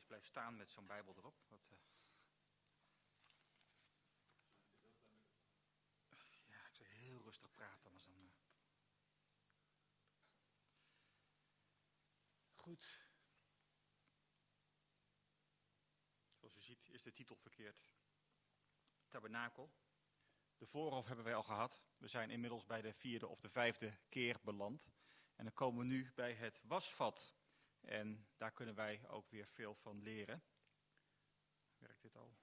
blijf staan met zo'n Bijbel erop. Ja, ik zal heel rustig praten. Anders dan, Goed. Zoals u ziet is de titel verkeerd. Tabernakel. De voorhof hebben wij al gehad. We zijn inmiddels bij de 4e of de 5e keer beland. En dan komen we nu bij het wasvat. En daar kunnen wij ook weer veel van leren. Werkt dit al?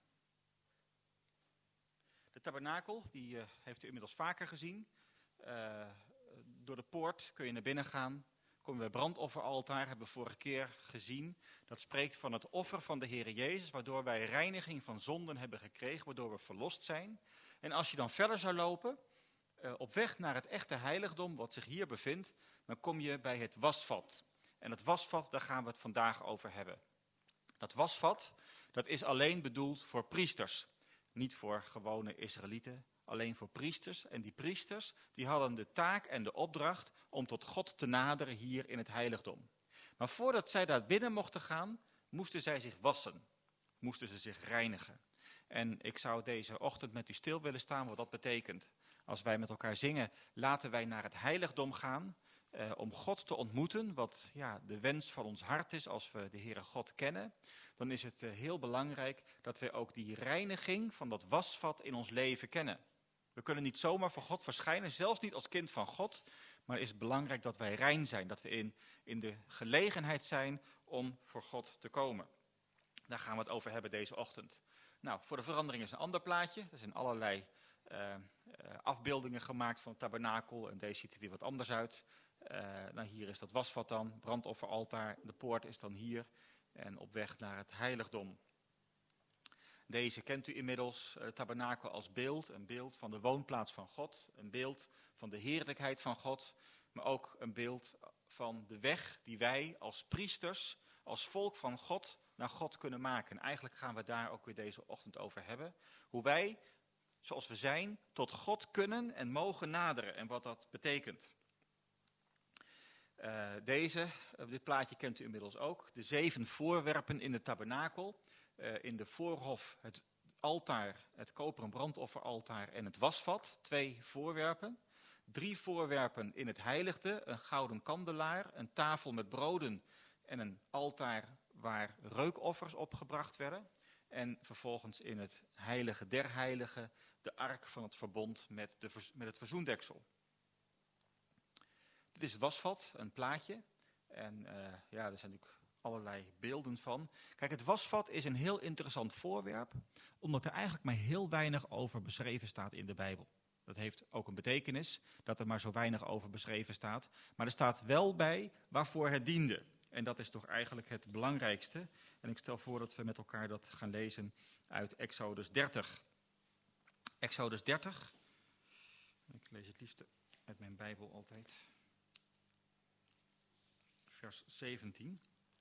De tabernakel, die heeft u inmiddels vaker gezien. Door de poort kun je naar binnen gaan. Kom je bij het brandofferaltaar, hebben we vorige keer gezien. Dat spreekt van het offer van de Heere Jezus, waardoor wij reiniging van zonden hebben gekregen, waardoor we verlost zijn. En als je dan verder zou lopen, op weg naar het echte heiligdom, wat zich hier bevindt, dan kom je bij het wasvat. En het wasvat, daar gaan we het vandaag over hebben. Dat wasvat, dat is alleen bedoeld voor priesters. Niet voor gewone Israëlieten, alleen voor priesters. En die priesters, die hadden de taak en de opdracht om tot God te naderen hier in het heiligdom. Maar voordat zij daar binnen mochten gaan, moesten zij zich wassen. Moesten ze zich reinigen. En ik zou deze ochtend met u stil willen staan wat dat betekent. Als wij met elkaar zingen, laten wij naar het heiligdom gaan, om God te ontmoeten, wat de wens van ons hart is als we de Heere God kennen, dan is het heel belangrijk dat wij ook die reiniging van dat wasvat in ons leven kennen. We kunnen niet zomaar voor God verschijnen, zelfs niet als kind van God, maar het is belangrijk dat wij rein zijn, dat we in de gelegenheid zijn om voor God te komen. Daar gaan we het over hebben deze ochtend. Nou, voor de verandering is een ander plaatje. Er zijn allerlei afbeeldingen gemaakt van het tabernakel en deze ziet er weer wat anders uit. Hier is dat wasvat dan, brandofferaltaar, de poort is dan hier en op weg naar het heiligdom. Deze kent u inmiddels, het tabernakel als beeld, een beeld van de woonplaats van God, een beeld van de heerlijkheid van God, maar ook een beeld van de weg die wij als priesters, als volk van God, naar God kunnen maken. En eigenlijk gaan we daar ook weer deze ochtend over hebben. Hoe wij, zoals we zijn, tot God kunnen en mogen naderen en wat dat betekent. Dit plaatje kent u inmiddels ook. De 7 voorwerpen in het tabernakel. In de voorhof het altaar, het koperen brandofferaltaar en het wasvat. 2 voorwerpen. 3 voorwerpen in het heiligde. Een gouden kandelaar, een tafel met broden en een altaar waar reukoffers opgebracht werden. En vervolgens in het heilige der heiligen de ark van het verbond met het verzoendeksel. Dit is het wasvat, een plaatje. En er zijn natuurlijk allerlei beelden van. Kijk, het wasvat is een heel interessant voorwerp, omdat er eigenlijk maar heel weinig over beschreven staat in de Bijbel. Dat heeft ook een betekenis, dat er maar zo weinig over beschreven staat. Maar er staat wel bij waarvoor het diende. En dat is toch eigenlijk het belangrijkste. En ik stel voor dat we met elkaar dat gaan lezen uit Exodus 30. Exodus 30. Ik lees het liefst uit mijn Bijbel altijd. Vers 17.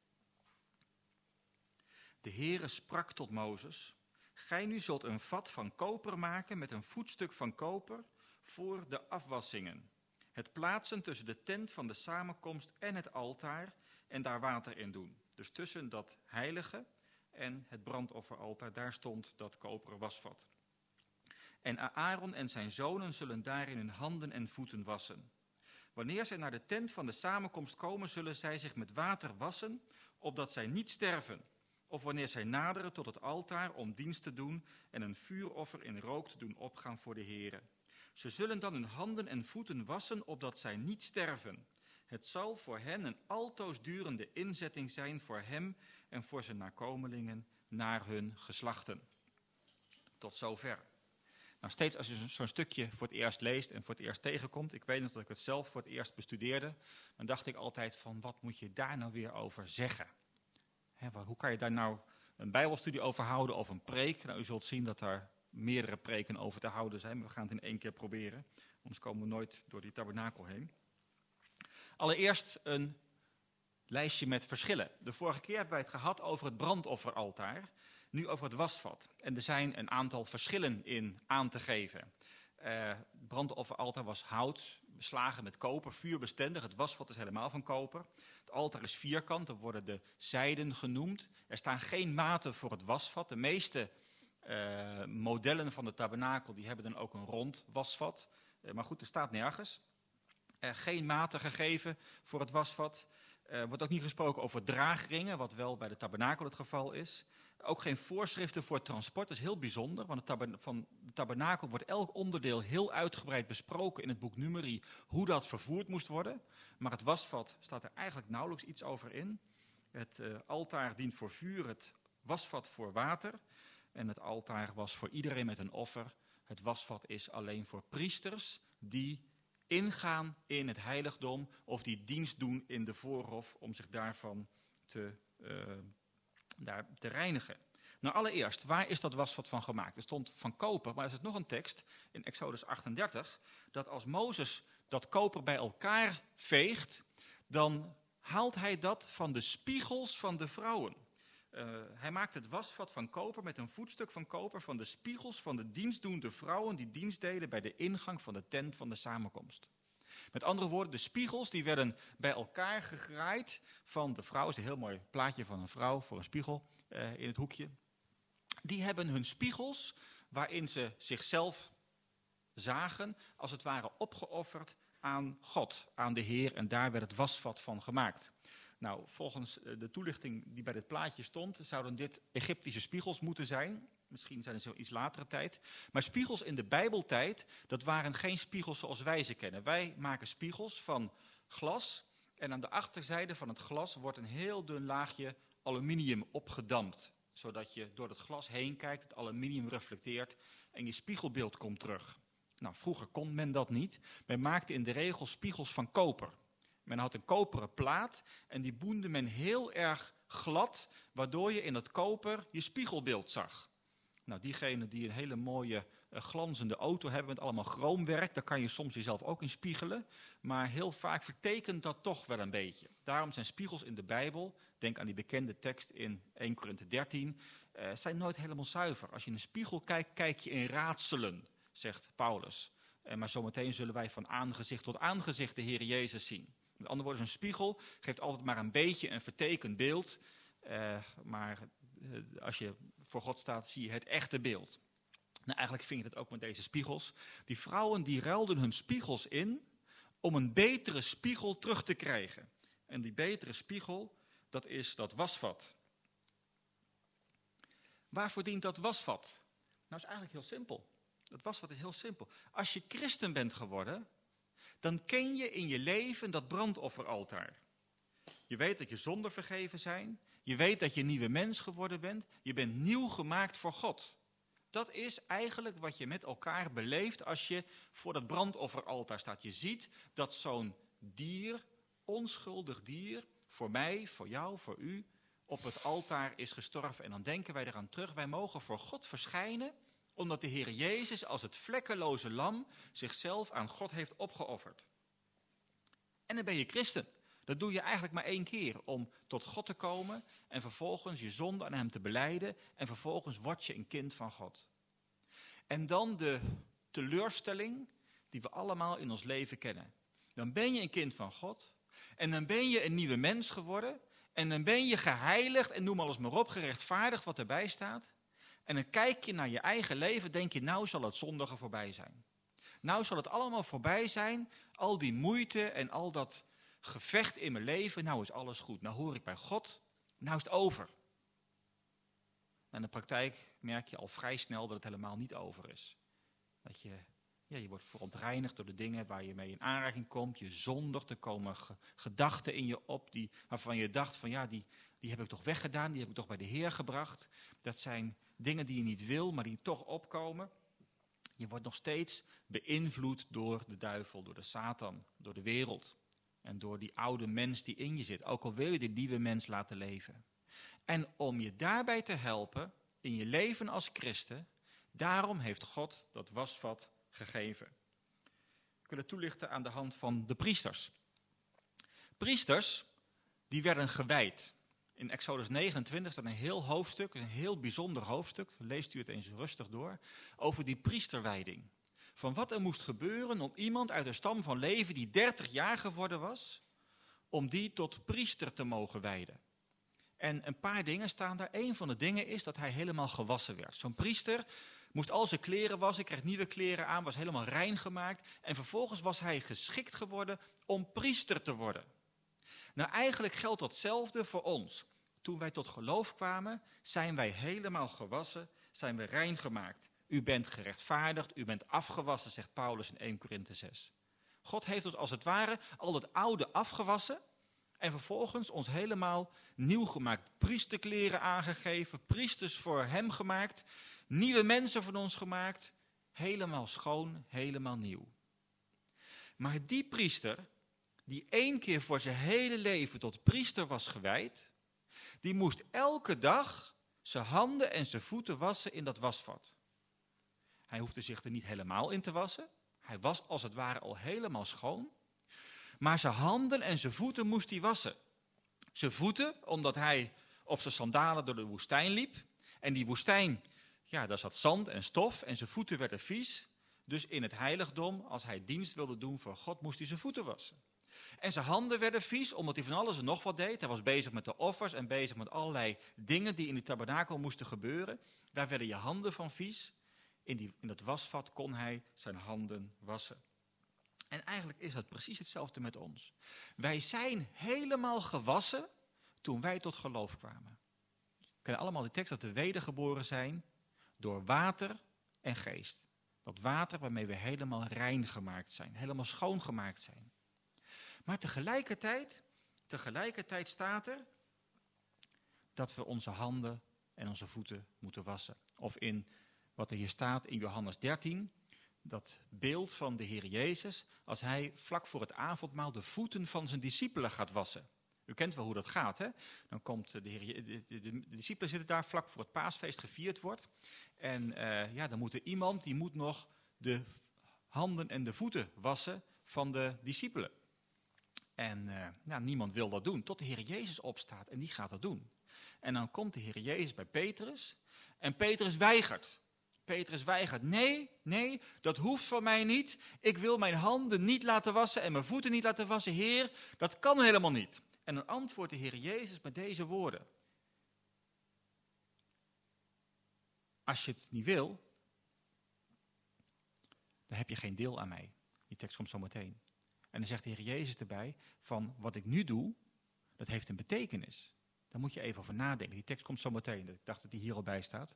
De Heere sprak tot Mozes: Gij nu zult een vat van koper maken met een voetstuk van koper voor de afwassingen. Het plaatsen tussen de tent van de samenkomst en het altaar en daar water in doen. Dus tussen dat heilige en het brandofferaltaar, daar stond dat koperen wasvat. En Aaron en zijn zonen zullen daarin hun handen en voeten wassen. Wanneer zij naar de tent van de samenkomst komen, zullen zij zich met water wassen, opdat zij niet sterven. Of wanneer zij naderen tot het altaar om dienst te doen en een vuuroffer in rook te doen opgaan voor de Heere. Ze zullen dan hun handen en voeten wassen, opdat zij niet sterven. Het zal voor hen een altoosdurende inzetting zijn voor hem en voor zijn nakomelingen naar hun geslachten. Tot zover. Nou, steeds als je zo'n stukje voor het eerst leest en voor het eerst tegenkomt, ik weet nog dat ik het zelf voor het eerst bestudeerde, dan dacht ik altijd van, wat moet je daar nou weer over zeggen? Hoe kan je daar nou een bijbelstudie over houden of een preek? Nou, u zult zien dat daar meerdere preken over te houden zijn, maar we gaan het in 1 keer proberen. Anders komen we nooit door die tabernakel heen. Allereerst een lijstje met verschillen. De vorige keer hebben wij het gehad over het brandofferaltaar, nu over het wasvat. En er zijn een aantal verschillen in aan te geven. Het brandofferaltaar was hout, beslagen met koper, vuurbestendig. Het wasvat is helemaal van koper. Het altaar is vierkant, er worden de zijden genoemd. Er staan geen maten voor het wasvat. De meeste modellen van de tabernakel die hebben dan ook een rond wasvat. Maar goed, er staat nergens. Geen maten gegeven voor het wasvat. Er wordt ook niet gesproken over draagringen, wat wel bij de tabernakel het geval is. Ook geen voorschriften voor transport, dat is heel bijzonder. Want van de tabernakel wordt elk onderdeel heel uitgebreid besproken in het boek Numeri, hoe dat vervoerd moest worden. Maar het wasvat staat er eigenlijk nauwelijks iets over in. Het altaar dient voor vuur, het wasvat voor water. En het altaar was voor iedereen met een offer. Het wasvat is alleen voor priesters die ingaan in het heiligdom of die dienst doen in de voorhof om zich daarvan te reinigen. Nou, allereerst, waar is dat wasvat van gemaakt? Er stond van koper, maar er is nog een tekst in Exodus 38, dat als Mozes dat koper bij elkaar veegt, dan haalt hij dat van de spiegels van de vrouwen. Hij maakt het wasvat van koper met een voetstuk van koper van de spiegels van de dienstdoende vrouwen die dienst deden bij de ingang van de tent van de samenkomst. Met andere woorden, de spiegels die werden bij elkaar gegraaid van de vrouw. Dat is een heel mooi plaatje van een vrouw voor een spiegel in het hoekje. Die hebben hun spiegels, waarin ze zichzelf zagen, als het ware opgeofferd aan God, aan de Heer. En daar werd het wasvat van gemaakt. Nou, volgens de toelichting die bij dit plaatje stond, zouden dit Egyptische spiegels moeten zijn. Misschien zijn het zo iets latere tijd. Maar spiegels in de Bijbeltijd, dat waren geen spiegels zoals wij ze kennen. Wij maken spiegels van glas. En aan de achterzijde van het glas wordt een heel dun laagje aluminium opgedampt. Zodat je door het glas heen kijkt, het aluminium reflecteert en je spiegelbeeld komt terug. Nou, vroeger kon men dat niet. Men maakte in de regel spiegels van koper. Men had een koperen plaat en die boende men heel erg glad, waardoor je in het koper je spiegelbeeld zag. Nou, diegenen die een hele mooie glanzende auto hebben met allemaal chroomwerk, daar kan je soms jezelf ook in spiegelen. Maar heel vaak vertekent dat toch wel een beetje. Daarom zijn spiegels in de Bijbel, denk aan die bekende tekst in 1 Korinthe 13, zijn nooit helemaal zuiver. Als je in een spiegel kijkt, kijk je in raadselen, zegt Paulus. Maar zometeen zullen wij van aangezicht tot aangezicht de Heer Jezus zien. Met andere woorden, een spiegel geeft altijd maar een beetje een vertekend beeld. Maar als je voor God staat, zie je het echte beeld. Nou, eigenlijk vind je het ook met deze spiegels. Die vrouwen die ruilden hun spiegels in om een betere spiegel terug te krijgen. En die betere spiegel, dat is dat wasvat. Waarvoor dient dat wasvat? Nou, is eigenlijk heel simpel. Dat wasvat is heel simpel. Als je christen bent geworden, dan ken je in je leven dat brandofferaltaar. Je weet dat je zonden vergeven zijn. Je weet dat je een nieuwe mens geworden bent. Je bent nieuw gemaakt voor God. Dat is eigenlijk wat je met elkaar beleeft als je voor dat brandofferaltaar staat. Je ziet dat zo'n dier, onschuldig dier, voor mij, voor jou, voor u, op het altaar is gestorven. En dan denken wij eraan terug. Wij mogen voor God verschijnen, omdat de Heer Jezus als het vlekkeloze lam zichzelf aan God heeft opgeofferd. En dan ben je christen. Dat doe je eigenlijk maar 1 keer, om tot God te komen en vervolgens je zonde aan hem te belijden en vervolgens word je een kind van God. En dan de teleurstelling die we allemaal in ons leven kennen. Dan ben je een kind van God en dan ben je een nieuwe mens geworden en dan ben je geheiligd en noem alles maar op, gerechtvaardigd wat erbij staat. En dan kijk je naar je eigen leven, denk je, nou zal het zondige voorbij zijn. Nou zal het allemaal voorbij zijn, al die moeite en al dat gevecht in mijn leven, nou is alles goed. Nou hoor ik bij God, nou is het over. En in de praktijk merk je al vrij snel dat het helemaal niet over is. Dat je wordt verontreinigd door de dingen waar je mee in aanraking komt. Je zondigt, er komen gedachten in je op waarvan je dacht van ja, die heb ik toch weggedaan, die heb ik toch bij de Heer gebracht. Dat zijn dingen die je niet wil, maar die toch opkomen. Je wordt nog steeds beïnvloed door de duivel, door de Satan, door de wereld. En door die oude mens die in je zit. Ook al wil je die nieuwe mens laten leven. En om je daarbij te helpen in je leven als christen, daarom heeft God dat wasvat gegeven. We kunnen toelichten aan de hand van de priesters. Priesters, die werden gewijd. In Exodus 29 staat een heel hoofdstuk, een heel bijzonder hoofdstuk, leest u het eens rustig door, over die priesterwijding. van wat er moest gebeuren om iemand uit de stam van Levi die 30 jaar geworden was, om die tot priester te mogen wijden. En een paar dingen staan daar. Een van de dingen is dat hij helemaal gewassen werd. Zo'n priester moest al zijn kleren wassen, kreeg nieuwe kleren aan, was helemaal rein gemaakt. En vervolgens was hij geschikt geworden om priester te worden. Nou, eigenlijk geldt datzelfde voor ons. Toen wij tot geloof kwamen, zijn wij helemaal gewassen, zijn we rein gemaakt. U bent gerechtvaardigd, u bent afgewassen, zegt Paulus in 1 Korinthe 6. God heeft ons als het ware al het oude afgewassen en vervolgens ons helemaal nieuw gemaakt. Priesterkleren aangegeven, priesters voor hem gemaakt, nieuwe mensen van ons gemaakt. Helemaal schoon, helemaal nieuw. Maar die priester, die 1 keer voor zijn hele leven tot priester was gewijd, die moest elke dag zijn handen en zijn voeten wassen in dat wasvat. Hij hoefde zich er niet helemaal in te wassen. Hij was als het ware al helemaal schoon. Maar zijn handen en zijn voeten moest hij wassen. Zijn voeten, omdat hij op zijn sandalen door de woestijn liep. En die woestijn, ja, daar zat zand en stof en zijn voeten werden vies. Dus in het heiligdom, als hij dienst wilde doen voor God, moest hij zijn voeten wassen. En zijn handen werden vies, omdat hij van alles en nog wat deed. Hij was bezig met de offers en bezig met allerlei dingen die in de tabernakel moesten gebeuren. Daar werden je handen van vies. In dat wasvat kon hij zijn handen wassen. En eigenlijk is dat precies hetzelfde met ons. Wij zijn helemaal gewassen toen wij tot geloof kwamen. We kennen allemaal de tekst dat we wedergeboren zijn door water en geest. Dat water waarmee we helemaal rein gemaakt zijn, helemaal schoongemaakt zijn. Maar tegelijkertijd staat er dat we onze handen en onze voeten moeten wassen. Of in wat er hier staat in Johannes 13, dat beeld van de Heer Jezus, als hij vlak voor het avondmaal de voeten van zijn discipelen gaat wassen. U kent wel hoe dat gaat, hè? Dan komt de discipelen zitten daar vlak voor het paasfeest gevierd wordt. En dan moet er iemand, die moet nog de handen en de voeten wassen van de discipelen. En niemand wil dat doen, tot de Heer Jezus opstaat en die gaat dat doen. En dan komt de Heer Jezus bij Petrus en Petrus weigert. Nee, dat hoeft van mij niet. Ik wil mijn handen niet laten wassen en mijn voeten niet laten wassen. Heer, dat kan helemaal niet. En dan antwoordt de Heer Jezus met deze woorden. Als je het niet wil, dan heb je geen deel aan mij. Die tekst komt zo meteen. En dan zegt de Heer Jezus erbij van wat ik nu doe, dat heeft een betekenis. Daar moet je even over nadenken. Die tekst komt zo meteen. Ik dacht dat die hier al bij staat.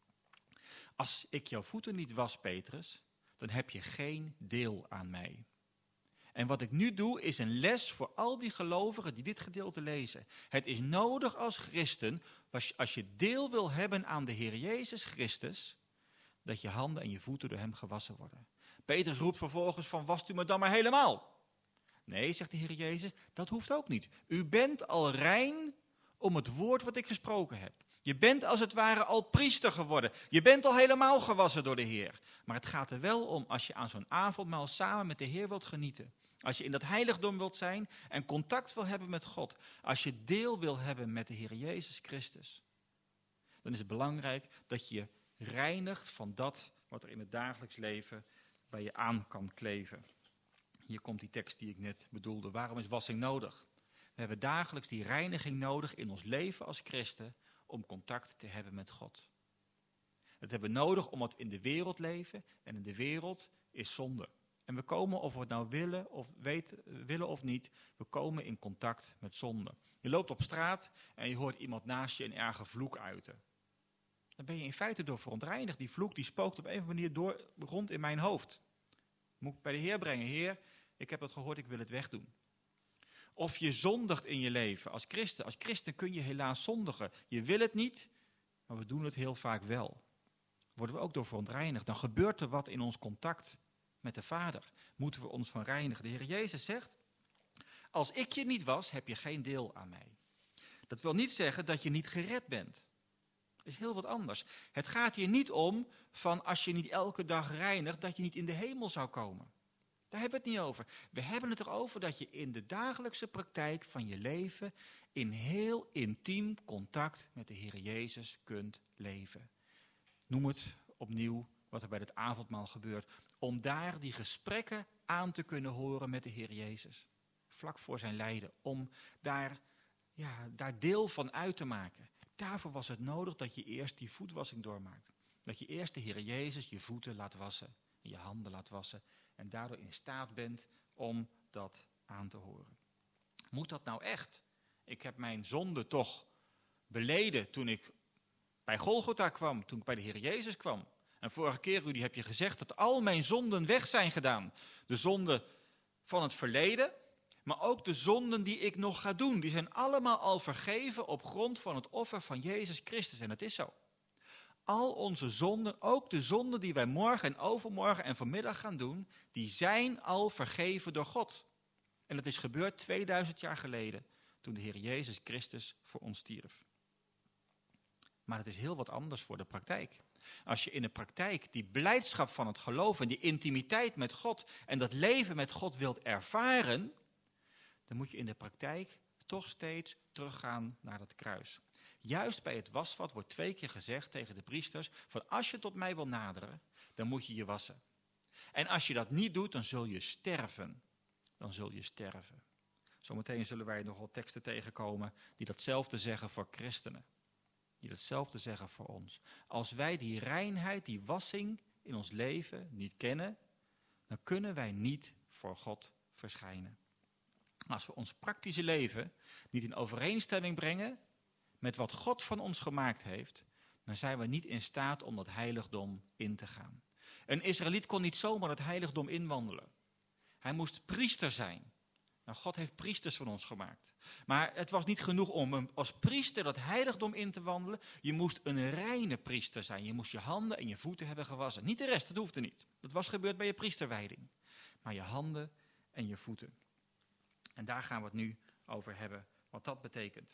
Als ik jouw voeten niet was, Petrus, dan heb je geen deel aan mij. En wat ik nu doe is een les voor al die gelovigen die dit gedeelte lezen. Het is nodig als christen, als je deel wil hebben aan de Heer Jezus Christus, dat je handen en je voeten door hem gewassen worden. Petrus roept vervolgens van, wast u me dan maar helemaal? Nee, zegt de Heer Jezus, dat hoeft ook niet. U bent al rein om het woord wat ik gesproken heb. Je bent als het ware al priester geworden. Je bent al helemaal gewassen door de Heer. Maar het gaat er wel om als je aan zo'n avondmaal samen met de Heer wilt genieten. Als je in dat heiligdom wilt zijn en contact wil hebben met God. Als je deel wil hebben met de Heer Jezus Christus. Dan is het belangrijk dat je reinigt van dat wat er in het dagelijks leven bij je aan kan kleven. Hier komt die tekst die ik net bedoelde. Waarom is wassing nodig? We hebben dagelijks die reiniging nodig in ons leven als christen om contact te hebben met God. Dat hebben we nodig omdat we in de wereld leven en in de wereld is zonde. En we komen, of we het nou willen of niet, we komen in contact met zonde. Je loopt op straat en je hoort iemand naast je een erge vloek uiten. Dan ben je in feite door verontreinigd. Die vloek die spookt op een of andere manier rond in mijn hoofd. Moet ik bij de Heer brengen. Heer, ik heb dat gehoord, ik wil het wegdoen. Of je zondigt in je leven als christen. Als christen kun je helaas zondigen. Je wil het niet, maar we doen het heel vaak wel. Worden we ook door verontreinigd. Dan gebeurt er wat in ons contact met de Vader. Moeten we ons van reinigen. De Heer Jezus zegt, als ik je niet was, heb je geen deel aan mij. Dat wil niet zeggen dat je niet gered bent. Dat is heel wat anders. Het gaat hier niet om van als je niet elke dag reinigt, dat je niet in de hemel zou komen. Daar hebben we het niet over. We hebben het erover dat je in de dagelijkse praktijk van je leven in heel intiem contact met de Heer Jezus kunt leven. Noem het opnieuw wat er bij het avondmaal gebeurt. om daar die gesprekken aan te kunnen horen met de Heer Jezus. Vlak voor zijn lijden. Om daar deel van uit te maken. Daarvoor was het nodig dat je eerst die voetwassing doormaakt. Dat je eerst de Heer Jezus je voeten laat wassen. Je handen laat wassen. En daardoor in staat bent om dat aan te horen. Moet dat nou echt? Ik heb mijn zonde toch beleden toen ik bij Golgotha kwam. Toen ik bij de Heer Jezus kwam. En vorige keer, Rudy, heb je gezegd dat al mijn zonden weg zijn gedaan. De zonden van het verleden, maar ook de zonden die ik nog ga doen. Die zijn allemaal al vergeven op grond van het offer van Jezus Christus. En dat is zo. Al onze zonden, ook de zonden die wij morgen en overmorgen en vanmiddag gaan doen, die zijn al vergeven door God. En dat is gebeurd 2000 jaar geleden, toen de Heer Jezus Christus voor ons stierf. Maar het is heel wat anders voor de praktijk. Als je in de praktijk die blijdschap van het geloof en die intimiteit met God en dat leven met God wilt ervaren, dan moet je in de praktijk toch steeds teruggaan naar dat kruis. Juist bij het wasvat wordt 2 keer gezegd tegen de priesters, van als je tot mij wil naderen, dan moet je je wassen. En als je dat niet doet, dan zul je sterven. Dan zul je sterven. Zometeen zullen wij nog wel teksten tegenkomen die datzelfde zeggen voor christenen. Die datzelfde zeggen voor ons. Als wij die reinheid, die wassing in ons leven niet kennen, dan kunnen wij niet voor God verschijnen. Als we ons praktische leven niet in overeenstemming brengen met wat God van ons gemaakt heeft, dan zijn we niet in staat om dat heiligdom in te gaan. Een Israëliet kon niet zomaar het heiligdom inwandelen. Hij moest priester zijn. Nou, God heeft priesters van ons gemaakt. Maar het was niet genoeg om als priester dat heiligdom in te wandelen. Je moest een reine priester zijn. Je moest je handen en je voeten hebben gewassen. Niet de rest, dat hoefde niet. Dat was gebeurd bij je priesterwijding. Maar je handen en je voeten. En daar gaan we het nu over hebben, wat dat betekent.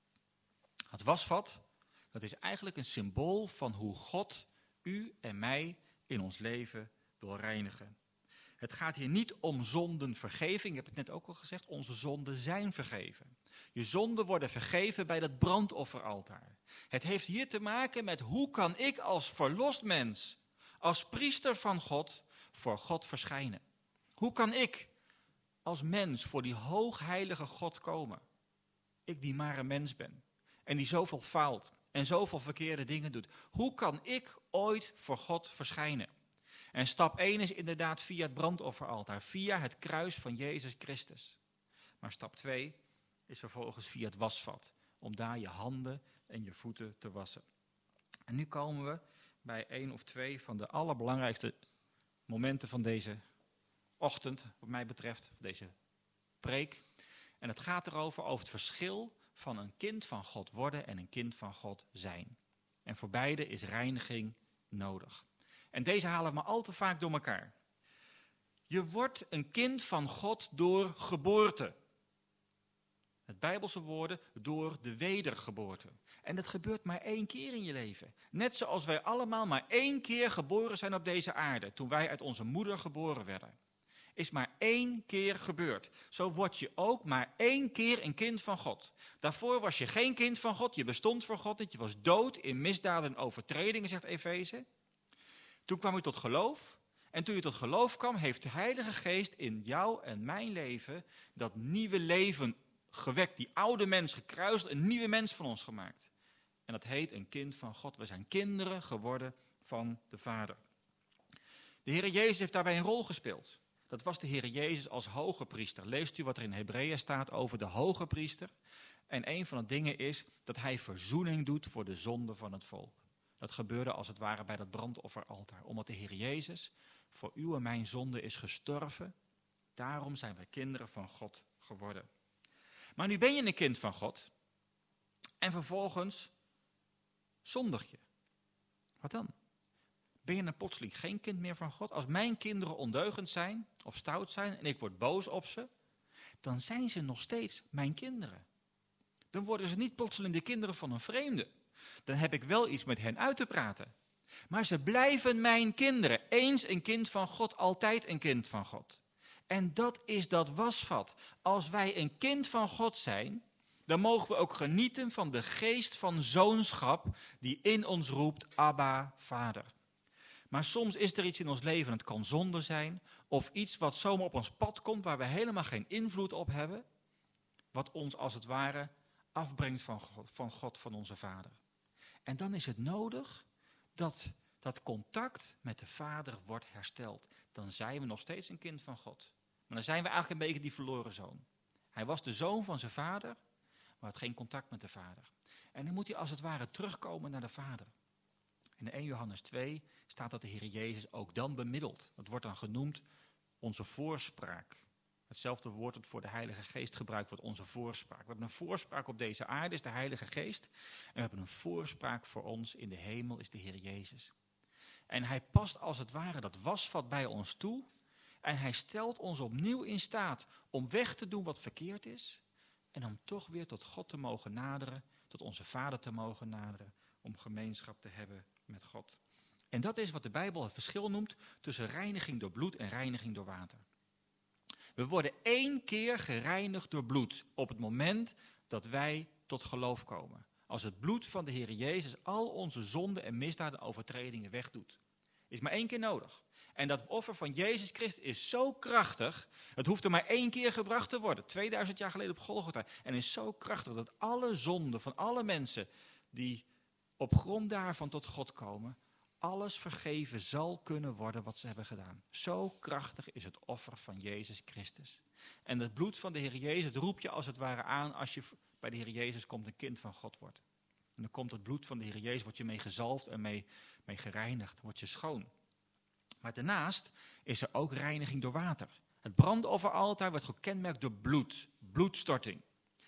Het wasvat, dat is eigenlijk een symbool van hoe God u en mij in ons leven wil reinigen. Het gaat hier niet om zondenvergeving. Ik heb het net ook al gezegd, onze zonden zijn vergeven. Je zonden worden vergeven bij dat brandofferaltaar. Het heeft hier te maken met hoe kan ik als verlost mens, als priester van God, voor God verschijnen. Hoe kan ik als mens voor die hoogheilige God komen? Ik die maar een mens ben en die zoveel faalt en zoveel verkeerde dingen doet. Hoe kan ik ooit voor God verschijnen? En stap 1 is inderdaad via het brandofferaltaar, via het kruis van Jezus Christus. Maar stap 2 is vervolgens via het wasvat, om daar je handen en je voeten te wassen. En nu komen we bij 1 of 2 van de allerbelangrijkste momenten van deze ochtend, wat mij betreft, deze preek. En het gaat erover, over het verschil van een kind van God worden en een kind van God zijn. En voor beide is reiniging nodig. En deze halen we maar al te vaak door elkaar. Je wordt een kind van God door geboorte. Het Bijbelse woorden, door de wedergeboorte. En dat gebeurt maar 1 keer in je leven. Net zoals wij allemaal maar 1 keer geboren zijn op deze aarde. Toen wij uit onze moeder geboren werden. Is maar 1 keer gebeurd. Zo word je ook maar 1 keer een kind van God. Daarvoor was je geen kind van God. Je bestond voor God niet. Je was dood in misdaden en overtredingen, zegt Efeze. Toen kwam je tot geloof. En toen je tot geloof kwam, heeft de Heilige Geest in jou en mijn leven dat nieuwe leven gewekt. Die oude mens gekruist, een nieuwe mens van ons gemaakt. En dat heet een kind van God. We zijn kinderen geworden van de Vader. De Heer Jezus heeft daarbij een rol gespeeld. Dat was de Heer Jezus als hoge priester. Leest u wat er in Hebreeën staat over de hoge priester? En een van de dingen is dat hij verzoening doet voor de zonde van het volk. Dat gebeurde als het ware bij dat brandofferaltaar. Omdat de Heer Jezus voor uw en mijn zonde is gestorven. Daarom zijn wij kinderen van God geworden. Maar nu ben je een kind van God. En vervolgens zondig je. Wat dan? Ben je dan plotseling geen kind meer van God? Als mijn kinderen ondeugend zijn of stout zijn en ik word boos op ze, dan zijn ze nog steeds mijn kinderen. Dan worden ze niet plotseling de kinderen van een vreemde. Dan heb ik wel iets met hen uit te praten. Maar ze blijven mijn kinderen. Eens een kind van God, altijd een kind van God. En dat is dat wasvat. Als wij een kind van God zijn, dan mogen we ook genieten van de geest van zoonschap die in ons roept, Abba, Vader. Maar soms is er iets in ons leven, het kan zonde zijn, of iets wat zomaar op ons pad komt, waar we helemaal geen invloed op hebben, wat ons als het ware afbrengt van God, van onze Vader. En dan is het nodig dat dat contact met de Vader wordt hersteld. Dan zijn we nog steeds een kind van God. Maar dan zijn we eigenlijk een beetje die verloren zoon. Hij was de zoon van zijn vader, maar had geen contact met de Vader. En dan moet hij als het ware terugkomen naar de Vader. In 1 Johannes 2 staat dat de Heer Jezus ook dan bemiddelt. Dat wordt dan genoemd onze voorspraak. Hetzelfde woord dat voor de Heilige Geest gebruikt wordt, onze voorspraak. We hebben een voorspraak op deze aarde, is de Heilige Geest. En we hebben een voorspraak voor ons in de hemel, is de Heer Jezus. En hij past als het ware dat wasvat bij ons toe. En hij stelt ons opnieuw in staat om weg te doen wat verkeerd is. En om toch weer tot God te mogen naderen, tot onze Vader te mogen naderen. Om gemeenschap te hebben met God. En dat is wat de Bijbel het verschil noemt tussen reiniging door bloed en reiniging door water. We worden 1 keer gereinigd door bloed op het moment dat wij tot geloof komen. Als het bloed van de Heer Jezus al onze zonden en misdaden en overtredingen wegdoet. Is maar 1 keer nodig. En dat offer van Jezus Christus is zo krachtig, het hoeft er maar 1 keer gebracht te worden. 2000 jaar geleden op Golgotha. En is zo krachtig dat alle zonden van alle mensen die op grond daarvan tot God komen, alles vergeven zal kunnen worden wat ze hebben gedaan. Zo krachtig is het offer van Jezus Christus. En het bloed van de Heer Jezus roept je als het ware aan als je bij de Heer Jezus komt, een kind van God wordt. En dan komt het bloed van de Heer Jezus, word je mee gezalfd en mee gereinigd, word je schoon. Maar daarnaast is er ook reiniging door water. Het brandofferaltaar wordt gekenmerkt door bloed, bloedstorting.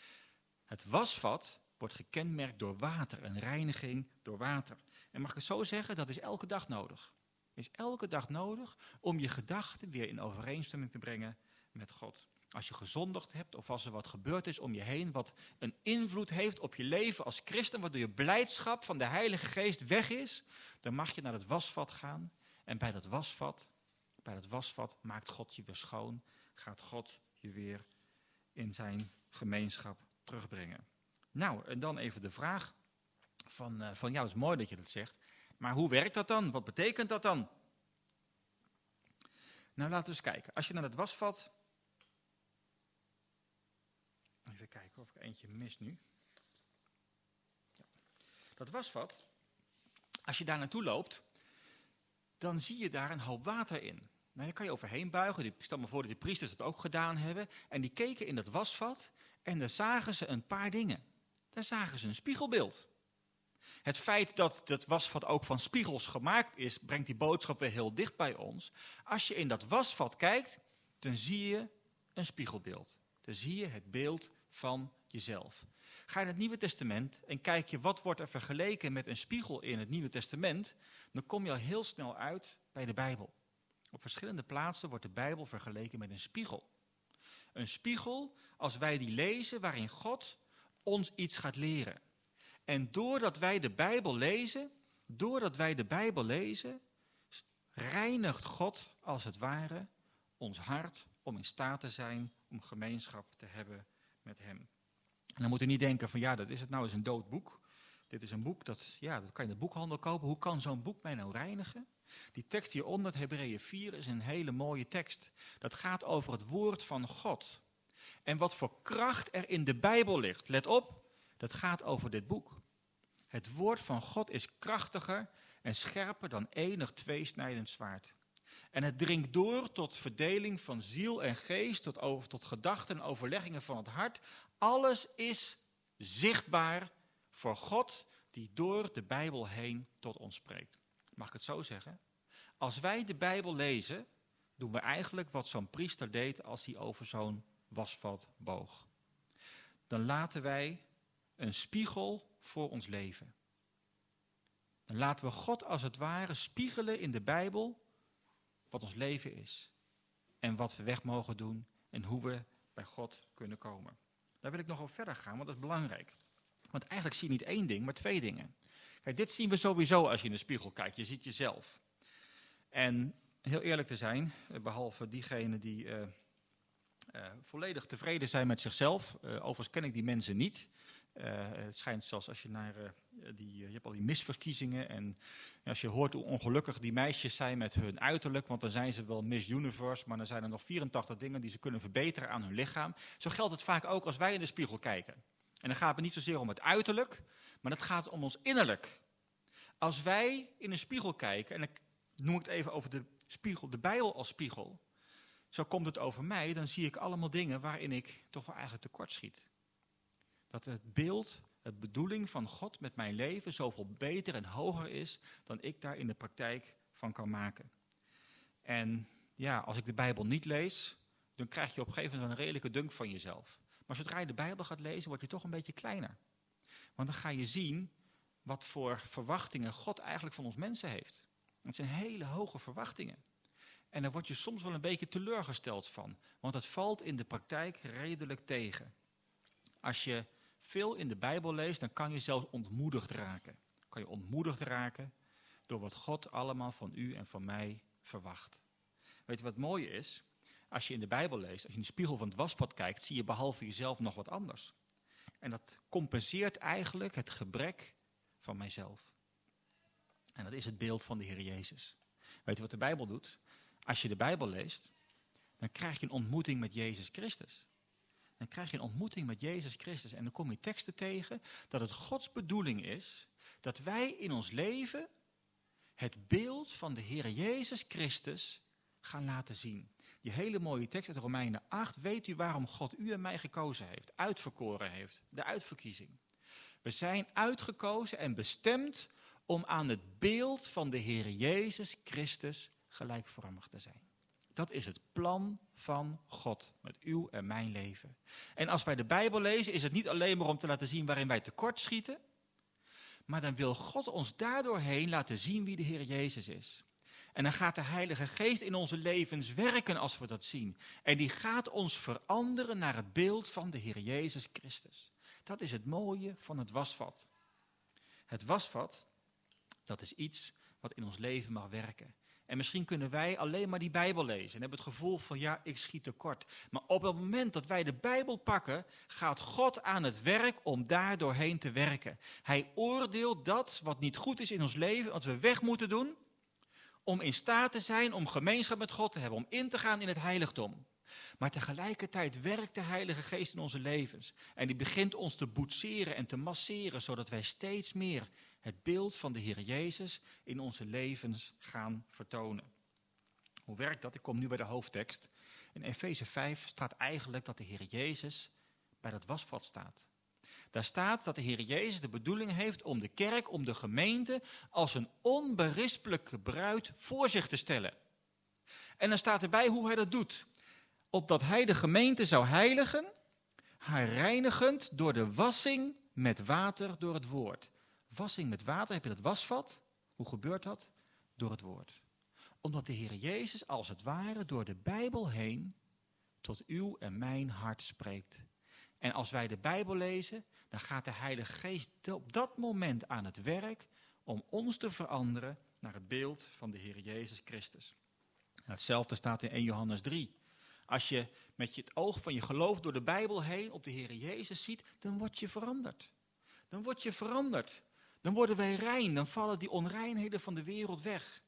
Het wasvat wordt gekenmerkt door water, een reiniging door water. En mag ik het zo zeggen, dat is elke dag nodig. Is elke dag nodig om je gedachten weer in overeenstemming te brengen met God. Als je gezondigd hebt of als er wat gebeurd is om je heen, wat een invloed heeft op je leven als christen, waardoor je blijdschap van de Heilige Geest weg is, dan mag je naar het wasvat gaan. En bij dat wasvat maakt God je weer schoon, gaat God je weer in zijn gemeenschap terugbrengen. Nou, en dan even de vraag van ja, het is mooi dat je dat zegt, maar hoe werkt dat dan? Wat betekent dat dan? Nou, laten we eens kijken. Als je naar het wasvat, even kijken of ik eentje mis nu. Ja. Dat wasvat, als je daar naartoe loopt, dan zie je daar een hoop water in. Nou, daar kan je overheen buigen. Ik stel me voor dat die priesters het ook gedaan hebben. En die keken in dat wasvat en daar zagen ze een paar dingen. Daar zagen ze een spiegelbeeld. Het feit dat het wasvat ook van spiegels gemaakt is, brengt die boodschap weer heel dicht bij ons. Als je in dat wasvat kijkt, dan zie je een spiegelbeeld. Dan zie je het beeld van jezelf. Ga je in het Nieuwe Testament en kijk je wat wordt er vergeleken met een spiegel in het Nieuwe Testament, dan kom je al heel snel uit bij de Bijbel. Op verschillende plaatsen wordt de Bijbel vergeleken met een spiegel. Een spiegel, als wij die lezen, waarin God ons iets gaat leren. En doordat wij de Bijbel lezen, reinigt God als het ware ons hart om in staat te zijn om gemeenschap te hebben met hem. En dan moet u niet denken van ja, dat is het nou, is een dood boek. Dit is een boek, dat kan je in de boekhandel kopen. Hoe kan zo'n boek mij nou reinigen? Die tekst hieronder, Hebreeën 4, is een hele mooie tekst. Dat gaat over het woord van God. En wat voor kracht er in de Bijbel ligt. Let op, dat gaat over dit boek. Het woord van God is krachtiger en scherper dan enig tweesnijdend zwaard. En het dringt door tot verdeling van ziel en geest, tot gedachten en overleggingen van het hart. Alles is zichtbaar voor God die door de Bijbel heen tot ons spreekt. Mag ik het zo zeggen? Als wij de Bijbel lezen, doen we eigenlijk wat zo'n priester deed als hij over zo'n wasvat boog. Dan laten wij een spiegel voor ons leven. Dan laten we God als het ware spiegelen in de Bijbel wat ons leven is. En wat we weg mogen doen en hoe we bij God kunnen komen. Daar wil ik nog wel verder gaan, want dat is belangrijk. Want eigenlijk zie je niet 1 ding, maar 2 dingen. Kijk, dit zien we sowieso als je in de spiegel kijkt. Je ziet jezelf. En heel eerlijk te zijn, behalve diegenen die volledig tevreden zijn met zichzelf. Overigens ken ik die mensen niet. Het schijnt zelfs als je naar je hebt al die misverkiezingen en als je hoort hoe ongelukkig die meisjes zijn met hun uiterlijk, want dan zijn ze wel Miss Universe, maar dan zijn er nog 84 dingen die ze kunnen verbeteren aan hun lichaam. Zo geldt het vaak ook als wij in de spiegel kijken. En dan gaat het niet zozeer om het uiterlijk, maar het gaat om ons innerlijk. Als wij in een spiegel kijken, en ik noem het even over de spiegel, de Bijbel als spiegel, zo komt het over mij, dan zie ik allemaal dingen waarin ik toch wel eigenlijk tekortschiet. Dat het beeld, het bedoeling van God met mijn leven zoveel beter en hoger is dan ik daar in de praktijk van kan maken. En ja, als ik de Bijbel niet lees, dan krijg je op een gegeven moment een redelijke dunk van jezelf. Maar zodra je de Bijbel gaat lezen, word je toch een beetje kleiner. Want dan ga je zien wat voor verwachtingen God eigenlijk van ons mensen heeft. Het zijn hele hoge verwachtingen. En daar word je soms wel een beetje teleurgesteld van. Want het valt in de praktijk redelijk tegen. Als je veel in de Bijbel leest, dan kan je zelfs ontmoedigd raken. Kan je ontmoedigd raken door wat God allemaal van u en van mij verwacht. Weet je wat mooi is? Als je in de Bijbel leest, als je in de spiegel van het wasvat kijkt, zie je behalve jezelf nog wat anders. En dat compenseert eigenlijk het gebrek van mijzelf. En dat is het beeld van de Heer Jezus. Weet je wat de Bijbel doet? Als je de Bijbel leest, dan krijg je een ontmoeting met Jezus Christus. Dan krijg je een ontmoeting met Jezus Christus. En dan kom je teksten tegen dat het Gods bedoeling is dat wij in ons leven het beeld van de Heer Jezus Christus gaan laten zien. Die hele mooie tekst uit Romeinen 8. Weet u waarom God u en mij gekozen heeft, uitverkoren heeft, de uitverkiezing. We zijn uitgekozen en bestemd om aan het beeld van de Heer Jezus Christus gelijkvormig te zijn. Dat is het plan van God met uw en mijn leven. En als wij de Bijbel lezen, is het niet alleen maar om te laten zien waarin wij tekortschieten, maar dan wil God ons daardoor heen laten zien wie de Heer Jezus is. En dan gaat de Heilige Geest in onze levens werken als we dat zien. En die gaat ons veranderen naar het beeld van de Heer Jezus Christus. Dat is het mooie van het wasvat. Het wasvat, dat is iets wat in ons leven mag werken. En misschien kunnen wij alleen maar die Bijbel lezen en hebben het gevoel van ja, ik schiet tekort. Maar op het moment dat wij de Bijbel pakken, gaat God aan het werk om daar doorheen te werken. Hij oordeelt dat wat niet goed is in ons leven, wat we weg moeten doen, om in staat te zijn om gemeenschap met God te hebben, om in te gaan in het heiligdom. Maar tegelijkertijd werkt de Heilige Geest in onze levens. En die begint ons te boetseren en te masseren, zodat wij steeds meer het beeld van de Heer Jezus in onze levens gaan vertonen. Hoe werkt dat? Ik kom nu bij de hoofdtekst. In Efeze 5 staat eigenlijk dat de Heer Jezus bij dat wasvat staat. Daar staat dat de Heer Jezus de bedoeling heeft om de kerk, om de gemeente, als een onberispelijke bruid voor zich te stellen. En dan staat erbij hoe hij dat doet. Opdat hij de gemeente zou heiligen, haar reinigend door de wassing met water door het woord. Wassing met water, heb je dat wasvat? Hoe gebeurt dat? Door het woord. Omdat de Heer Jezus als het ware door de Bijbel heen tot uw en mijn hart spreekt. En als wij de Bijbel lezen, dan gaat de Heilige Geest op dat moment aan het werk om ons te veranderen naar het beeld van de Heer Jezus Christus. En hetzelfde staat in 1 Johannes 3. Als je met het oog van je geloof door de Bijbel heen op de Heer Jezus ziet, dan word je veranderd. Dan word je veranderd. Dan worden wij rein, dan vallen die onreinheden van de wereld weg.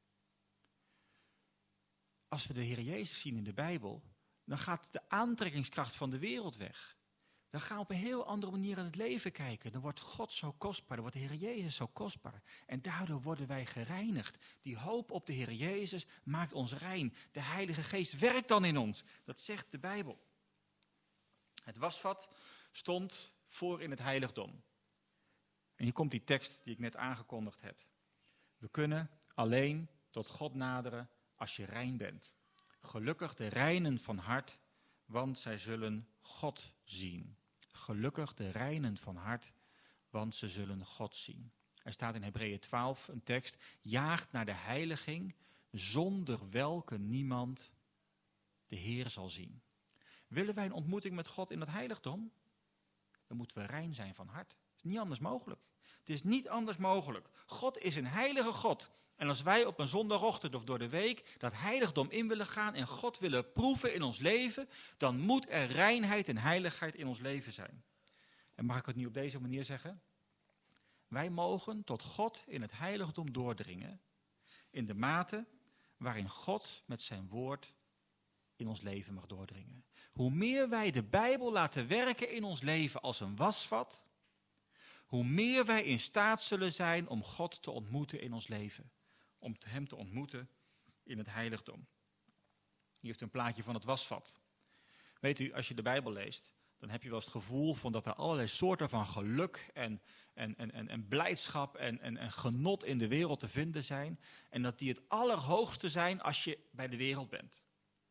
Als we de Heer Jezus zien in de Bijbel, dan gaat de aantrekkingskracht van de wereld weg. Dan gaan we op een heel andere manier aan het leven kijken. Dan wordt God zo kostbaar, dan wordt de Heer Jezus zo kostbaar. En daardoor worden wij gereinigd. Die hoop op de Heer Jezus maakt ons rein. De Heilige Geest werkt dan in ons. Dat zegt de Bijbel. Het wasvat stond voor in het heiligdom. En hier komt die tekst die ik net aangekondigd heb. We kunnen alleen tot God naderen als je rein bent. Gelukkig de reinen van hart, want zij zullen God zien. Gelukkig de reinen van hart, want ze zullen God zien. Er staat in Hebreeën 12 een tekst. Jaagt naar de heiliging, zonder welke niemand de Heer zal zien. Willen wij een ontmoeting met God in het heiligdom? Dan moeten we rein zijn van hart. Het is niet anders mogelijk. Het is niet anders mogelijk. God is een heilige God. En als wij op een zondagochtend of door de week dat heiligdom in willen gaan en God willen proeven in ons leven, dan moet er reinheid en heiligheid in ons leven zijn. En mag ik het nu op deze manier zeggen? Wij mogen tot God in het heiligdom doordringen in de mate waarin God met zijn woord in ons leven mag doordringen. Hoe meer wij de Bijbel laten werken in ons leven als een wasvat, hoe meer wij in staat zullen zijn om God te ontmoeten in ons leven. Om hem te ontmoeten in het heiligdom. Hier heeft u een plaatje van het wasvat. Weet u, als je de Bijbel leest, dan heb je wel eens het gevoel van dat er allerlei soorten van geluk en blijdschap en genot in de wereld te vinden zijn. En dat die het allerhoogste zijn als je bij de wereld bent.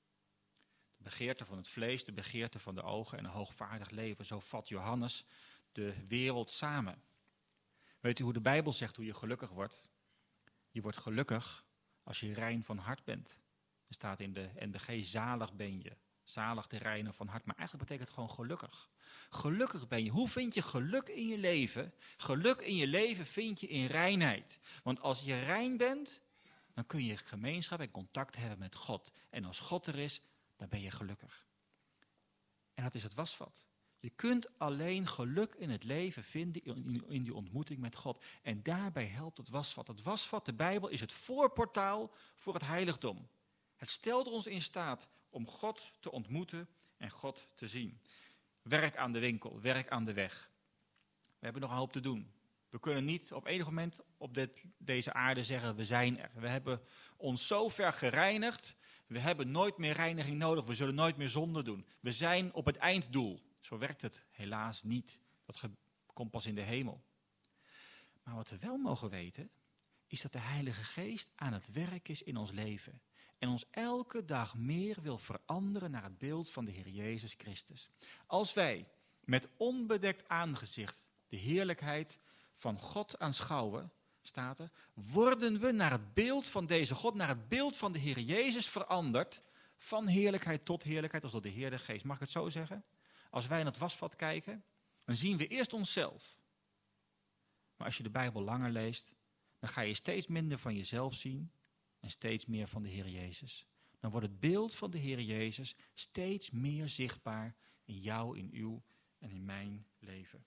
De begeerte van het vlees, de begeerte van de ogen en een hoogvaardig leven. Zo vat Johannes de wereld samen. Weet u hoe de Bijbel zegt hoe je gelukkig wordt? Je wordt gelukkig als je rein van hart bent. Er staat in de NBG, zalig ben je. Zalig de reine van hart. Maar eigenlijk betekent het gewoon gelukkig. Gelukkig ben je. Hoe vind je geluk in je leven? Geluk in je leven vind je in reinheid. Want als je rein bent, dan kun je gemeenschap en contact hebben met God. En als God er is, dan ben je gelukkig. En dat is het wasvat. Je kunt alleen geluk in het leven vinden in die ontmoeting met God. En daarbij helpt het wasvat. Het wasvat, de Bijbel, is het voorportaal voor het heiligdom. Het stelt ons in staat om God te ontmoeten en God te zien. Werk aan de winkel, werk aan de weg. We hebben nog een hoop te doen. We kunnen niet op enig moment op deze aarde zeggen, we zijn er. We hebben ons zo ver gereinigd, we hebben nooit meer reiniging nodig, we zullen nooit meer zonde doen. We zijn op het einddoel. Zo werkt het helaas niet. Dat komt pas in de hemel. Maar wat we wel mogen weten, is dat de Heilige Geest aan het werk is in ons leven. En ons elke dag meer wil veranderen naar het beeld van de Heer Jezus Christus. Als wij met onbedekt aangezicht de heerlijkheid van God aanschouwen, staat er, worden we naar het beeld van deze God, naar het beeld van de Heer Jezus veranderd, van heerlijkheid tot heerlijkheid, als door de Heer de Geest. Mag ik het zo zeggen? Als wij in het wasvat kijken, dan zien we eerst onszelf. Maar als je de Bijbel langer leest, dan ga je steeds minder van jezelf zien en steeds meer van de Heer Jezus. Dan wordt het beeld van de Heer Jezus steeds meer zichtbaar in jou, in uw en in mijn leven.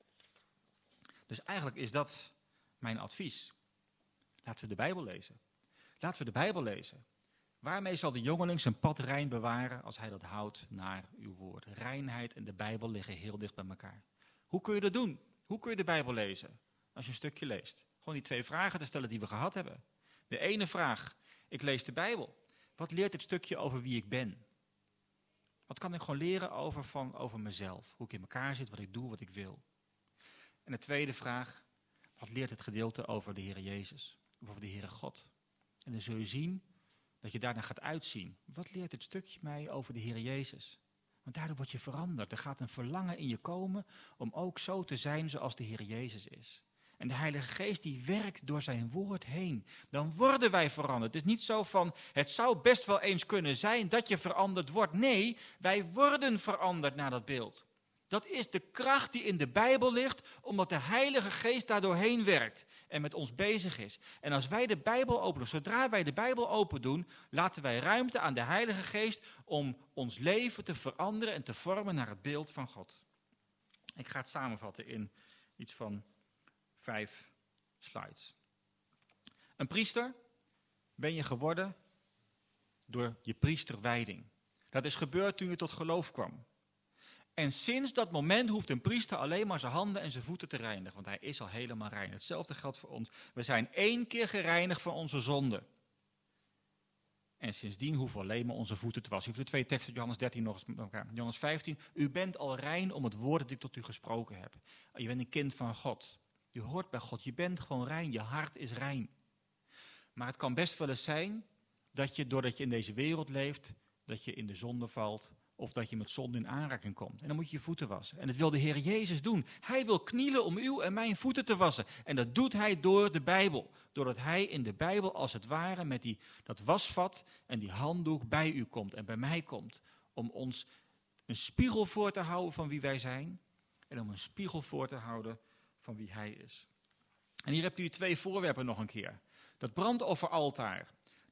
Dus eigenlijk is dat mijn advies. Laten we de Bijbel lezen. Laten we de Bijbel lezen. Waarmee zal de jongeling zijn pad rein bewaren als hij dat houdt naar uw woord? Reinheid en de Bijbel liggen heel dicht bij elkaar. Hoe kun je dat doen? Hoe kun je de Bijbel lezen? Als je een stukje leest. Gewoon die 2 vragen te stellen die we gehad hebben. De ene vraag, ik lees de Bijbel. Wat leert dit stukje over wie ik ben? Wat kan ik gewoon leren over mezelf? Hoe ik in elkaar zit, wat ik doe, wat ik wil. En de tweede vraag, wat leert het gedeelte over de Heer Jezus? Of over de Heere God? En dan zul je zien dat je daarna gaat uitzien. Wat leert dit stukje mij over de Heer Jezus? Want daardoor word je veranderd. Er gaat een verlangen in je komen om ook zo te zijn zoals de Heer Jezus is. En de Heilige Geest die werkt door zijn woord heen. Dan worden wij veranderd. Het is niet zo van, het zou best wel eens kunnen zijn dat je veranderd wordt. Nee, wij worden veranderd naar dat beeld. Dat is de kracht die in de Bijbel ligt, omdat de Heilige Geest daar doorheen werkt en met ons bezig is. En als wij de Bijbel openen, zodra wij de Bijbel open doen, laten wij ruimte aan de Heilige Geest om ons leven te veranderen en te vormen naar het beeld van God. Ik ga het samenvatten in iets van 5 slides. Een priester ben je geworden door je priesterwijding. Dat is gebeurd toen je tot geloof kwam. En sinds dat moment hoeft een priester alleen maar zijn handen en zijn voeten te reinigen. Want hij is al helemaal rein. Hetzelfde geldt voor ons. We zijn 1 keer gereinigd van onze zonde. En sindsdien hoeven we alleen maar onze voeten te wassen. Je hoeft de 2 teksten, Johannes 13 nog eens met elkaar. Johannes 15. U bent al rein om het woord dat ik tot u gesproken heb. Je bent een kind van God. Je hoort bij God. Je bent gewoon rein. Je hart is rein. Maar het kan best wel eens zijn dat je, doordat je in deze wereld leeft, dat je in de zonde valt. Of dat je met zonde in aanraking komt. En dan moet je je voeten wassen. En dat wil de Heer Jezus doen. Hij wil knielen om uw en mijn voeten te wassen. En dat doet hij door de Bijbel. Doordat hij in de Bijbel als het ware met dat wasvat en die handdoek bij u komt en bij mij komt. Om ons een spiegel voor te houden van wie wij zijn. En om een spiegel voor te houden van wie hij is. En hier hebt u 2 voorwerpen nog een keer. Dat brandofferaltaar.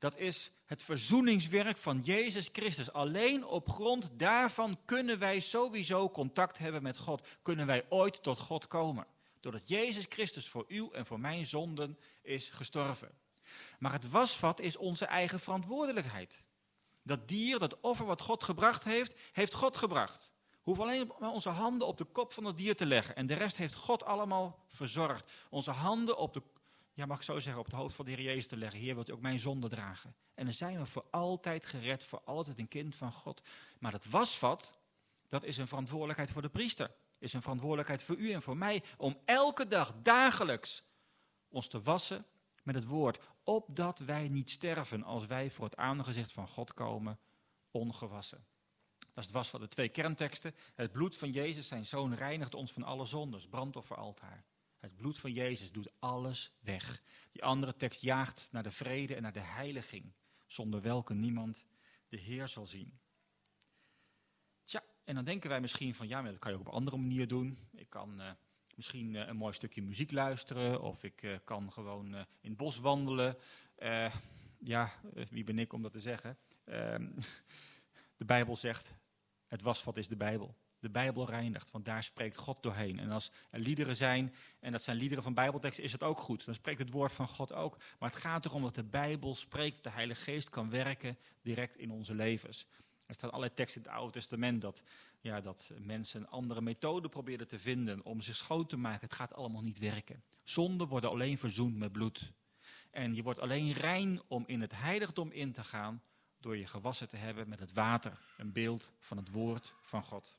Dat is het verzoeningswerk van Jezus Christus. Alleen op grond daarvan kunnen wij sowieso contact hebben met God. Kunnen wij ooit tot God komen. Doordat Jezus Christus voor u en voor mijn zonden is gestorven. Maar het wasvat is onze eigen verantwoordelijkheid. Dat dier, dat offer wat God gebracht heeft, heeft God gebracht. We hoeven alleen maar onze handen op de kop van het dier te leggen. En de rest heeft God allemaal verzorgd. Onze handen op de, mag ik zo zeggen, op het hoofd van de Heer Jezus te leggen. Heer, wilt u ook mijn zonde dragen? En dan zijn we voor altijd gered, voor altijd een kind van God. Maar dat wasvat, dat is een verantwoordelijkheid voor de priester. Is een verantwoordelijkheid voor u en voor mij. Om elke dag, dagelijks, ons te wassen met het woord. Opdat wij niet sterven als wij voor het aangezicht van God komen ongewassen. Dat is het wasvat, de 2 kernteksten. Het bloed van Jezus, zijn zoon, reinigt ons van alle zondes. Brandofferaltaar. Het bloed van Jezus doet alles weg. Die andere tekst jaagt naar de vrede en naar de heiliging. Zonder welke niemand de Heer zal zien. Tja, en dan denken wij misschien van, maar dat kan je ook op een andere manier doen. Ik kan misschien een mooi stukje muziek luisteren. Of ik kan gewoon in het bos wandelen. Wie ben ik om dat te zeggen? De Bijbel zegt, het wasvat is de Bijbel. De Bijbel reinigt, want daar spreekt God doorheen. En als er liederen zijn, en dat zijn liederen van Bijbelteksten, is het ook goed. Dan spreekt het woord van God ook. Maar het gaat erom dat de Bijbel spreekt, dat de Heilige Geest kan werken direct in onze levens. Er staan allerlei teksten in het Oude Testament dat mensen een andere methode probeerden te vinden om zich schoon te maken. Het gaat allemaal niet werken. Zonden worden alleen verzoend met bloed. En je wordt alleen rein om in het heiligdom in te gaan door je gewassen te hebben met het water. Een beeld van het woord van God.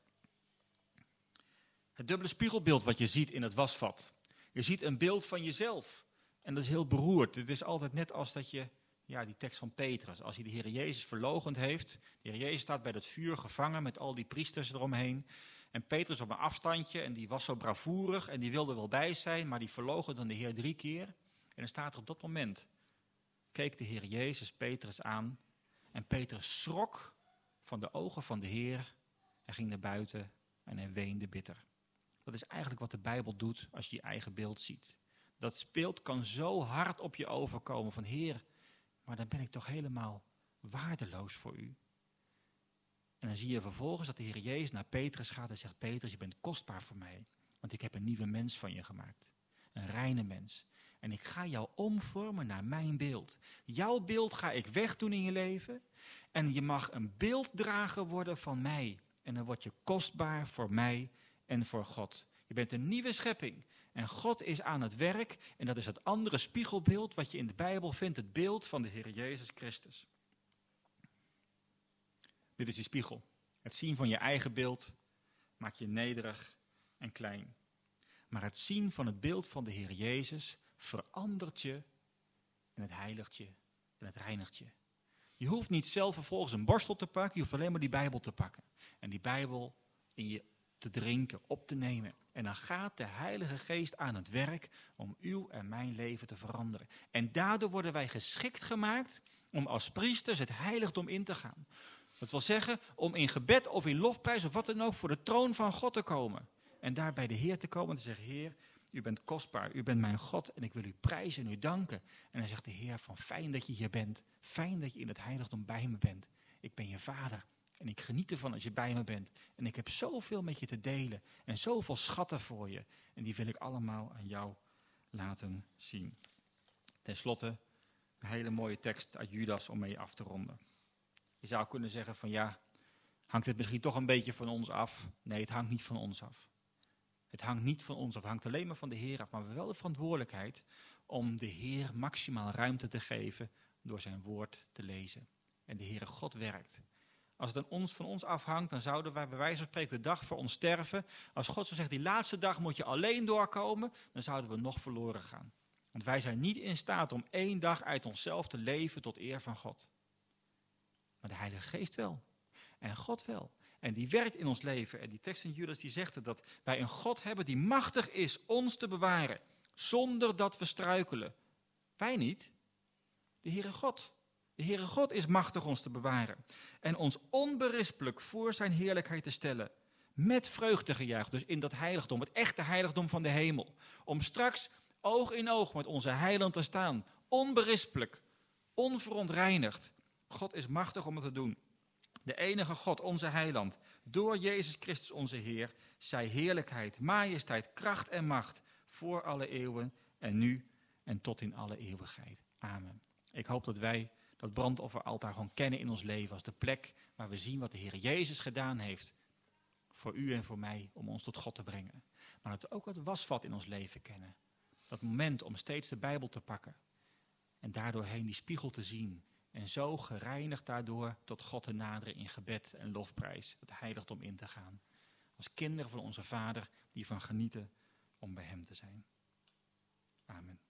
Het dubbele spiegelbeeld wat je ziet in het wasvat. Je ziet een beeld van jezelf. En dat is heel beroerd. Het is altijd net als dat je, die tekst van Petrus. Als hij de Heer Jezus verloochend heeft. De Heer Jezus staat bij dat vuur gevangen met al die priesters eromheen. En Petrus op een afstandje en die was zo bravoerig en die wilde wel bij zijn. Maar die verloochende dan de Heer 3 keer. En dan staat er op dat moment, keek de Heer Jezus Petrus aan. En Petrus schrok van de ogen van de Heer. Hij ging naar buiten en hij weende bitter. Dat is eigenlijk wat de Bijbel doet als je je eigen beeld ziet. Dat beeld kan zo hard op je overkomen van Heer, maar dan ben ik toch helemaal waardeloos voor u. En dan zie je vervolgens dat de Heer Jezus naar Petrus gaat en zegt, Petrus, je bent kostbaar voor mij. Want ik heb een nieuwe mens van je gemaakt. Een reine mens. En ik ga jou omvormen naar mijn beeld. Jouw beeld ga ik wegdoen in je leven. En je mag een beelddrager worden van mij. En dan word je kostbaar voor mij en voor God. Je bent een nieuwe schepping. En God is aan het werk. En dat is het andere spiegelbeeld wat je in de Bijbel vindt. Het beeld van de Heer Jezus Christus. Dit is die spiegel. Het zien van je eigen beeld maakt je nederig en klein. Maar het zien van het beeld van de Heer Jezus verandert je en het heiligt je en het reinigt je. Je hoeft niet zelf vervolgens een borstel te pakken, je hoeft alleen maar die Bijbel te pakken. En die Bijbel in je te drinken, op te nemen. En dan gaat de Heilige Geest aan het werk om uw en mijn leven te veranderen. En daardoor worden wij geschikt gemaakt om als priesters het heiligdom in te gaan. Dat wil zeggen om in gebed of in lofprijs of wat dan ook voor de troon van God te komen. En daar bij de Heer te komen en te zeggen, Heer, u bent kostbaar, u bent mijn God en ik wil u prijzen en u danken. En dan zegt de Heer van fijn dat je hier bent, fijn dat je in het heiligdom bij me bent. Ik ben je vader en ik geniet ervan als je bij me bent. En ik heb zoveel met je te delen en zoveel schatten voor je. En die wil ik allemaal aan jou laten zien. Ten slotte een hele mooie tekst uit Judas om mee af te ronden. Je zou kunnen zeggen van hangt het misschien toch een beetje van ons af? Nee, het hangt niet van ons af. Het hangt niet van ons af, het hangt alleen maar van de Heer af. Maar we hebben wel de verantwoordelijkheid om de Heer maximaal ruimte te geven door zijn woord te lezen. En de Heere God werkt. Als het van ons afhangt, dan zouden wij bij wijze van spreken de dag voor ons sterven. Als God zo zegt, die laatste dag moet je alleen doorkomen, dan zouden we nog verloren gaan. Want wij zijn niet in staat om 1 dag uit onszelf te leven tot eer van God. Maar de Heilige Geest wel. En God wel. En die werkt in ons leven. En die tekst in Judas die zegt dat wij een God hebben die machtig is ons te bewaren. Zonder dat we struikelen. Wij niet. De Heere God. De Heere God is machtig ons te bewaren. En ons onberispelijk voor zijn heerlijkheid te stellen. Met vreugdegejuich. Dus in dat heiligdom. Het echte heiligdom van de hemel. Om straks oog in oog met onze heiland te staan. Onberispelijk. onverontreinigd. God is machtig om het te doen. De enige God, onze heiland, door Jezus Christus onze Heer, zij heerlijkheid, majesteit, kracht en macht voor alle eeuwen en nu en tot in alle eeuwigheid. Amen. Ik hoop dat wij dat brandofferaltaar gewoon kennen in ons leven als de plek waar we zien wat de Heer Jezus gedaan heeft voor u en voor mij om ons tot God te brengen. Maar dat we ook het wasvat in ons leven kennen. Dat moment om steeds de Bijbel te pakken en daardoor heen die spiegel te zien. En zo gereinigd daardoor tot God te naderen in gebed en lofprijs, het heiligdom in te gaan. Als kinderen van onze Vader die van genieten om bij hem te zijn. Amen.